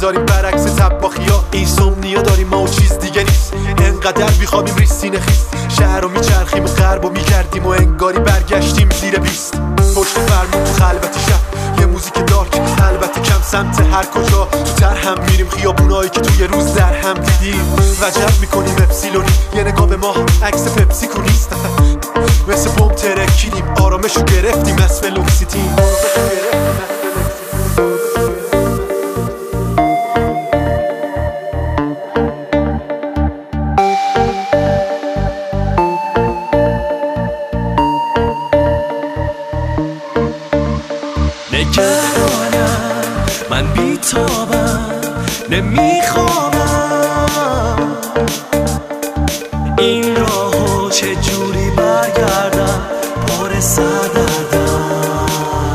میذاریم برعکس طباخیا. اینسومنیا داریم ما و چیز دیگه نیست. انقدر بیخوابیم ریز سینه خیست. شهر رو میچرخیم و غرب رو میگردیم و انگاری برگشتیم زیر 20. پشت فرمون تو خلوت شب یه موزیک دارک، البته کم سمت هر کجا. تو تر هم میریم خیابونایی که توی روز در هم دیدیم. وجب میکنیم اپسیلونی، یه نگاه به ما عکس پپسی نیست. مثل بوم ترکیدیم، آرامشو گرفتیم از فلوکسیتین. نگرانم، من بیتابم، نمیخوابم. این راهو چجوری برگردم، پر سردردم.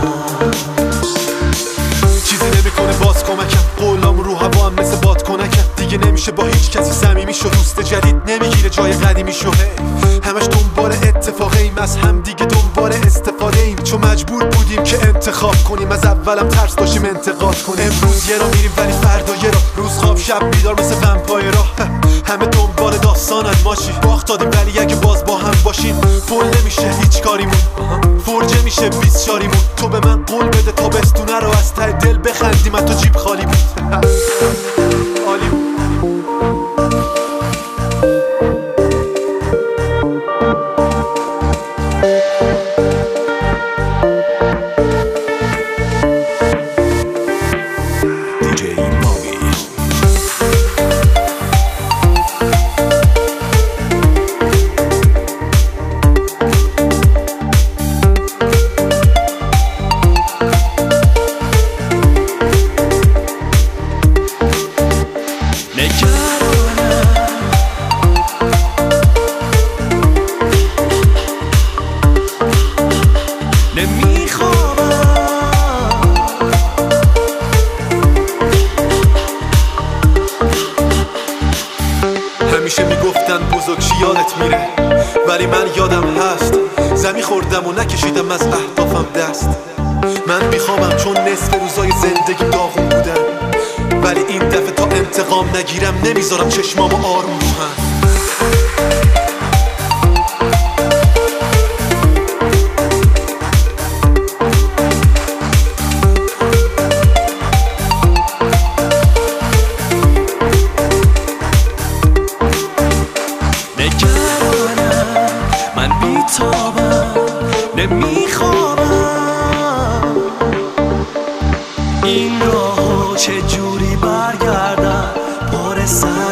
چیزی نمیکنه باز کمکم، قولام رو هوا هم مثل باد کنکم. دیگه نمیشه با هیچ کسی صمیمی شد، دوست جدید نمیگیره جای قدیمی شو. همش دنبال اتفاقه ایم، از هم دیگه دنبال استفاده ایم. چون مجبور بودیم که انتخاب کنیم، از اولم ترس داشتیم انتقاد کنیم. امروز یه را میریم ولی فردا یه را، روز خواب شب بیدار مثل ومپایرا. همه دنبال داستانن، ماشی باخت دادیم ولی اگه باز با هم باشیم فول نمیشه هیچ کاریمون. فرجه میشه 20 شاریمون. تو به من قول بده تابستونه رو از ته دل بخندیم، تو جیب خالی بود. عالی بود. همیشه میگفتن بزرگ یادت میره، ولی من یادم هست زمین خوردم و نکشیدم از اهدافم دست. من میخوامم چون نصف روزای زندگی داغون بودن، ولی این دفعه تا انتقام نگیرم نمیذارم چشمامو آروم رو هم. من بیتابم، نمیخوابم. این راهو چجوری برگردم، پر سر